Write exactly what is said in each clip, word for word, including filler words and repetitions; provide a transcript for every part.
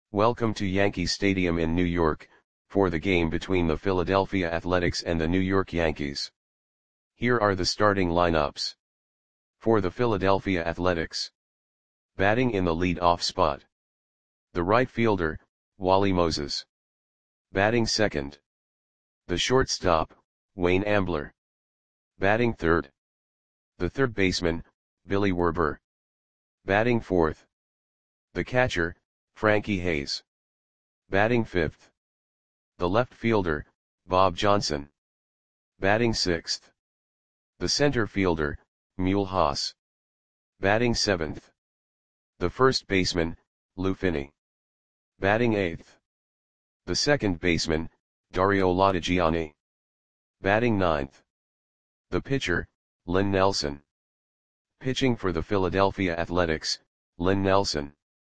Welcome to Yankee Stadium in New York, for the game between the Philadelphia Athletics and the New York Yankees. Here are the starting lineups. For the Philadelphia Athletics. Batting in the lead-off spot. The right fielder, Wally Moses. Batting second. The shortstop, Wayne Ambler. Batting third. The third baseman, Billy Werber. Batting fourth. The catcher, Frankie Hayes. Batting fifth. The left fielder, Bob Johnson. Batting sixth. The center fielder, Mule Haas. Batting seventh. The first baseman, Lou Finney. Batting eighth. The second baseman, Dario Lodigiani. Batting ninth. The pitcher, Lynn Nelson. Pitching for the Philadelphia Athletics, Lynn Nelson.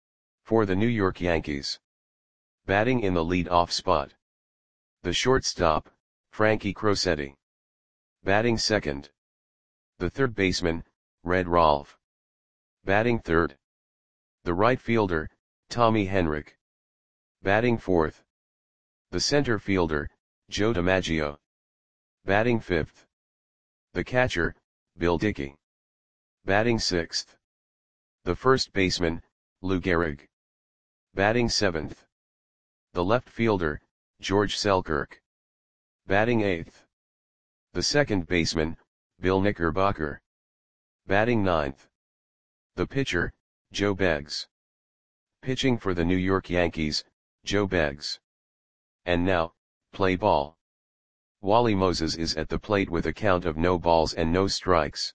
For the New York Yankees. Batting in the lead-off spot. The shortstop, Frankie Crosetti. Batting second. The third baseman, Red Rolfe. Batting third. The right fielder, Tommy Henrich. Batting fourth. The center fielder, Joe DiMaggio. Batting fifth. The catcher, Bill Dickey. Batting sixth. The first baseman, Lou Gehrig. Batting seventh. The left fielder, George Selkirk. Batting eighth. The second baseman, Bill Knickerbocker. Batting ninth. The pitcher, Joe Beggs. Pitching for the New York Yankees, Joe Beggs. And now, play ball. Wally Moses is at the plate with a count of no balls and no strikes.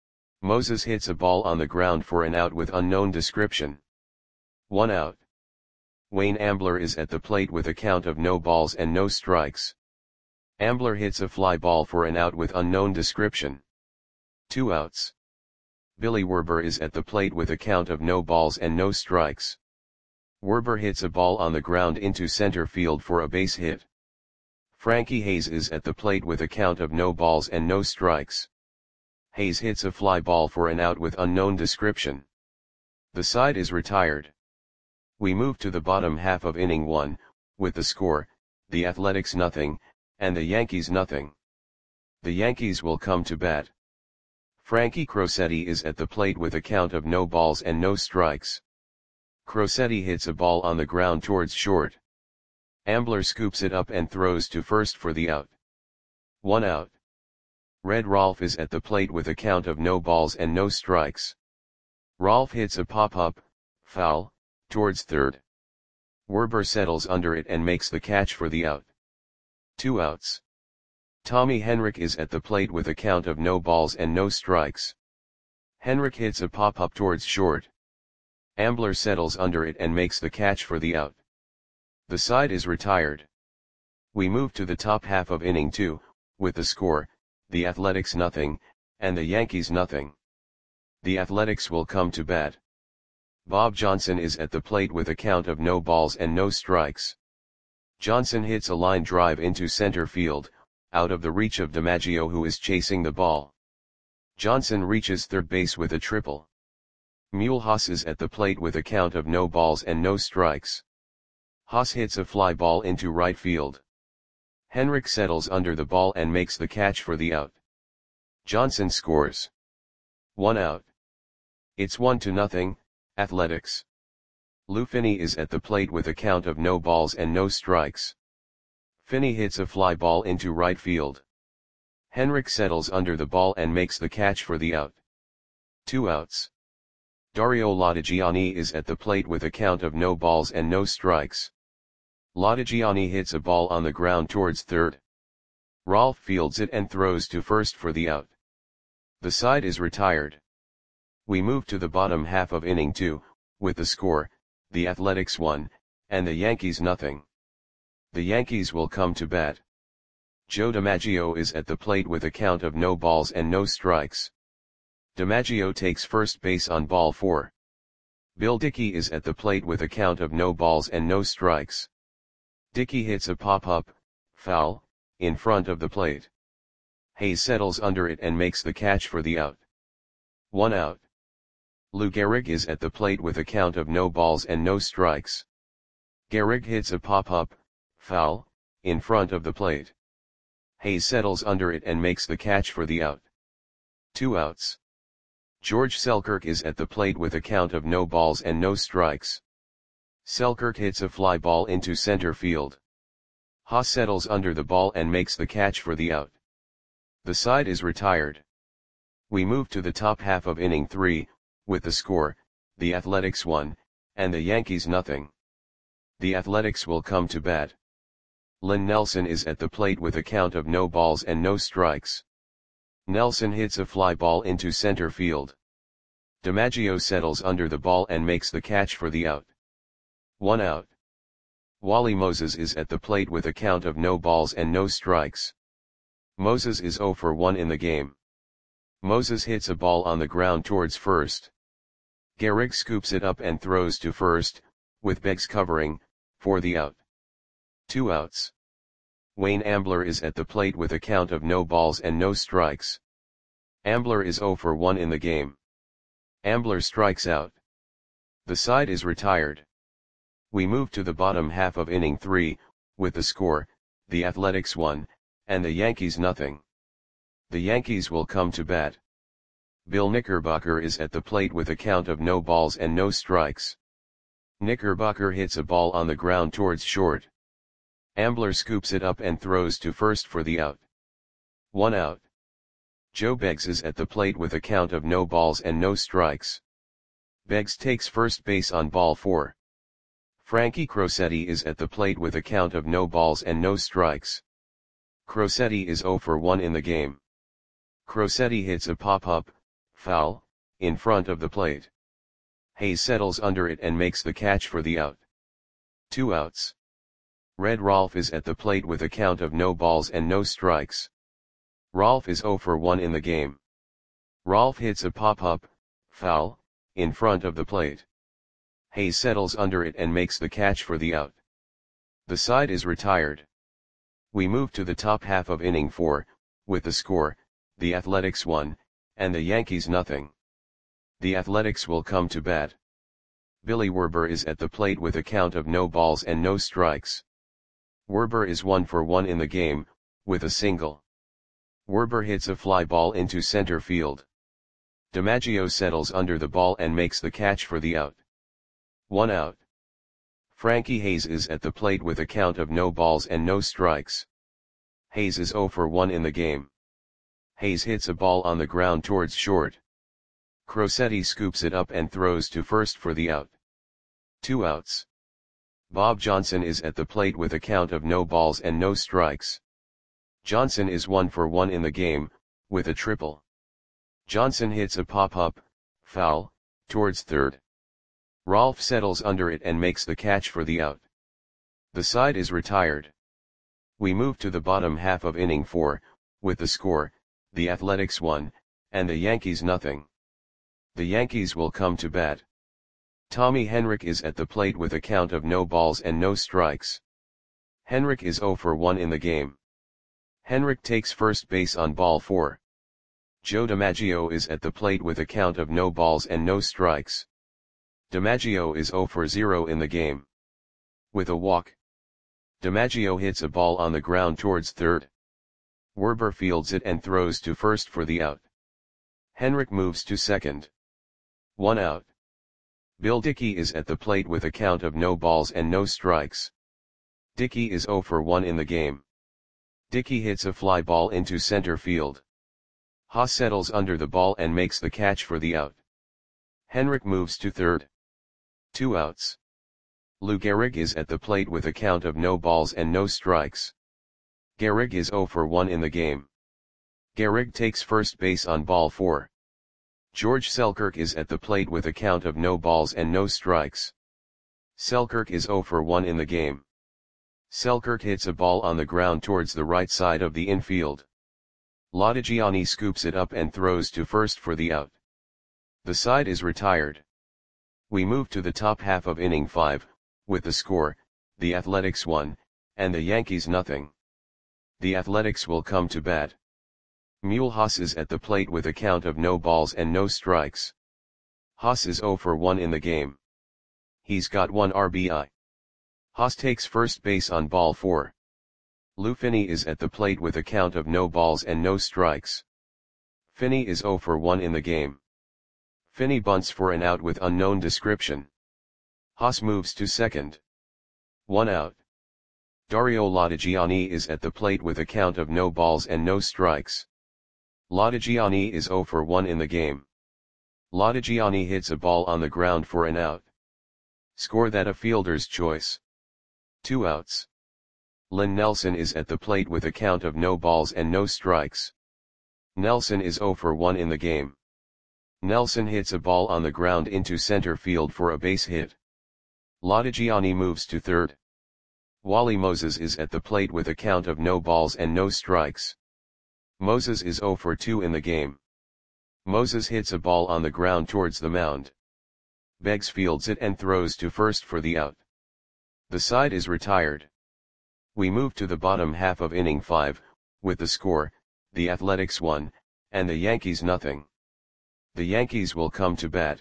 Moses hits a ball on the ground for an out with unknown description. One out. Wayne Ambler is at the plate with a count of no balls and no strikes. Ambler hits a fly ball for an out with unknown description. Two outs. Billy Werber is at the plate with a count of no balls and no strikes. Werber hits a ball on the ground into center field for a base hit. Frankie Hayes is at the plate with a count of no balls and no strikes. Hayes hits a fly ball for an out with unknown description. The side is retired. We move to the bottom half of inning one, with the score, the Athletics nothing, and the Yankees nothing. The Yankees will come to bat. Frankie Crosetti is at the plate with a count of no balls and no strikes. Crosetti hits a ball on the ground towards short. Ambler scoops it up and throws to first for the out. One out. Red Rolfe is at the plate with a count of no balls and no strikes. Rolfe hits a pop-up, foul, towards third. Werber settles under it and makes the catch for the out. Two outs. Tommy Henrich is at the plate with a count of no balls and no strikes. Henrich hits a pop-up towards short. Ambler settles under it and makes the catch for the out. The side is retired. We move to the top half of inning two, with the score, the Athletics nothing, and the Yankees nothing. The Athletics will come to bat. Bob Johnson is at the plate with a count of no balls and no strikes. Johnson hits a line drive into center field, out of the reach of DiMaggio who is chasing the ball. Johnson reaches third base with a triple. Mule Haas is at the plate with a count of no balls and no strikes. Haas hits a fly ball into right field. Henrich settles under the ball and makes the catch for the out. Johnson scores. One out. It's one to nothing, Athletics. Lou Finney is at the plate with a count of no balls and no strikes. Finney hits a fly ball into right field. Henrich settles under the ball and makes the catch for the out. Two outs. Dario Lodigiani is at the plate with a count of no balls and no strikes. Lodigiani hits a ball on the ground towards third. Rolfe fields it and throws to first for the out. The side is retired. We move to the bottom half of inning two, with the score, the Athletics one, and the Yankees nothing. The Yankees will come to bat. Joe DiMaggio is at the plate with a count of no balls and no strikes. DiMaggio takes first base on ball four. Bill Dickey is at the plate with a count of no balls and no strikes. Dickey hits a pop-up, foul, in front of the plate. Hayes settles under it and makes the catch for the out. One out. Lou Gehrig is at the plate with a count of no balls and no strikes. Gehrig hits a pop-up, foul, in front of the plate. Hayes settles under it and makes the catch for the out. Two outs. George Selkirk is at the plate with a count of no balls and no strikes. Selkirk hits a fly ball into center field. Haas settles under the ball and makes the catch for the out. The side is retired. We move to the top half of inning three, with the score, the Athletics one, and the Yankees nothing. The Athletics will come to bat. Lynn Nelson is at the plate with a count of no balls and no strikes. Nelson hits a fly ball into center field. DiMaggio settles under the ball and makes the catch for the out. One out. Wally Moses is at the plate with a count of no balls and no strikes. Moses is oh for one in the game. Moses hits a ball on the ground towards first. Gehrig scoops it up and throws to first, with Beggs covering, for the out. Two outs. Wayne Ambler is at the plate with a count of no balls and no strikes. Ambler is oh for one in the game. Ambler strikes out. The side is retired. We move to the bottom half of inning three, with the score, the Athletics one, and the Yankees nothing. The Yankees will come to bat. Bill Knickerbocker is at the plate with a count of no balls and no strikes. Knickerbocker hits a ball on the ground towards short. Ambler scoops it up and throws to first for the out. One out. Joe Beggs is at the plate with a count of no balls and no strikes. Beggs takes first base on ball four. Frankie Crosetti is at the plate with a count of no balls and no strikes. Crosetti is oh for one in the game. Crosetti hits a pop-up, foul, in front of the plate. Hayes settles under it and makes the catch for the out. Two outs. Red Rolfe is at the plate with a count of no balls and no strikes. Rolfe is oh for one in the game. Rolfe hits a pop-up, foul, in front of the plate. Hayes settles under it and makes the catch for the out. The side is retired. We move to the top half of inning four, with the score, the Athletics one, and the Yankees nothing. The Athletics will come to bat. Billy Werber is at the plate with a count of no balls and no strikes. Werber is one for one in the game, with a single. Werber hits a fly ball into center field. DiMaggio settles under the ball and makes the catch for the out. One out. Frankie Hayes is at the plate with a count of no balls and no strikes. Hayes is oh for one in the game. Hayes hits a ball on the ground towards short. Crosetti scoops it up and throws to first for the out. Two outs. Bob Johnson is at the plate with a count of no balls and no strikes. Johnson is one for one in the game, with a triple. Johnson hits a pop-up, foul, towards third. Rolfe settles under it and makes the catch for the out. The side is retired. We move to the bottom half of inning four, with the score, the Athletics one, and the Yankees nothing. The Yankees will come to bat. Tommy Henrich is at the plate with a count of no balls and no strikes. Henrich is oh for one in the game. Henrich takes first base on ball four. Joe DiMaggio is at the plate with a count of no balls and no strikes. DiMaggio is oh for zero in the game. With a walk. DiMaggio hits a ball on the ground towards third. Werber fields it and throws to first for the out. Henrich moves to second. One out. Bill Dickey is at the plate with a count of no balls and no strikes. Dickey is oh for one in the game. Dickey hits a fly ball into center field. Haas settles under the ball and makes the catch for the out. Henrich moves to third. Two outs. Lou Gehrig is at the plate with a count of no balls and no strikes. Gehrig is oh for one in the game. Gehrig takes first base on ball four. George Selkirk is at the plate with a count of no balls and no strikes. Selkirk is oh for one in the game. Selkirk hits a ball on the ground towards the right side of the infield. Lodigiani scoops it up and throws to first for the out. The side is retired. We move to the top half of inning five, with the score, the Athletics one, and the Yankees nothing. The Athletics will come to bat. Mule Haas is at the plate with a count of no balls and no strikes. Haas is oh for one in the game. He's got one R B I. Haas takes first base on ball four. Lou Finney is at the plate with a count of no balls and no strikes. Finney is zero for one in the game. Finney bunts for an out with unknown description. Haas moves to second. One out. Dario Latigiani is at the plate with a count of no balls and no strikes. Latigiani is zero for one in the game. Latigiani hits a ball on the ground for an out. Score that a fielder's choice. Two outs. Len Nelson is at the plate with a count of no balls and no strikes. Nelson is zero for one in the game. Nelson hits a ball on the ground into center field for a base hit. Latigiani moves to third. Wally Moses is at the plate with a count of no balls and no strikes. Moses is zero for two in the game. Moses hits a ball on the ground towards the mound. Beggs fields it and throws to first for the out. The side is retired. We move to the bottom half of inning five, with the score, the Athletics one, and the Yankees nothing. The Yankees will come to bat.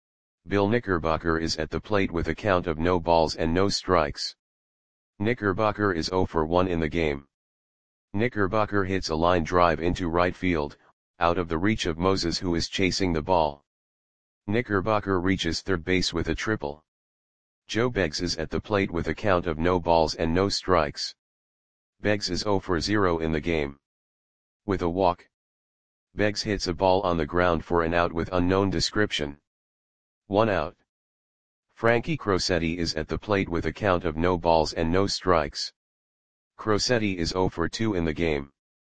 Bill Knickerbocker is at the plate with a count of no balls and no strikes. Knickerbocker is zero for one in the game. Knickerbocker hits a line drive into right field, out of the reach of Moses, who is chasing the ball. Knickerbocker reaches third base with a triple. Joe Beggs is at the plate with a count of no balls and no strikes. Beggs is zero for zero in the game. With a walk. Beggs hits a ball on the ground for an out with unknown description. One out. Frankie Crosetti is at the plate with a count of no balls and no strikes. Crosetti is zero for two in the game.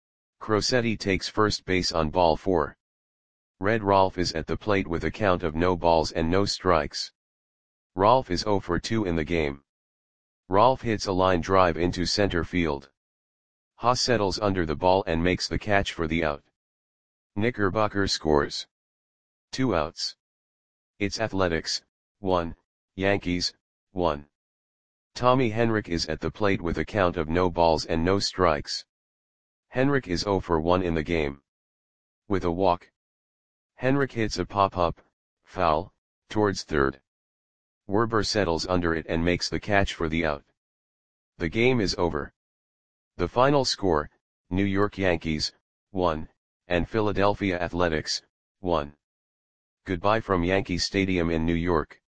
Crosetti takes first base on ball four. Red Rolfe is at the plate with a count of no balls and no strikes. Rolfe is zero for two in the game. Rolfe hits a line drive into center field. Haas settles under the ball and makes the catch for the out. Knickerbocker scores. Two outs. It's Athletics, one, Yankees, one. Tommy Henrich is at the plate with a count of no balls and no strikes. Henrich is zero for one in the game. With a walk. Henrich hits a pop-up, foul, towards third. Werber settles under it and makes the catch for the out. The game is over. The final score, New York Yankees, one, and Philadelphia Athletics, one. Goodbye from Yankee Stadium in New York.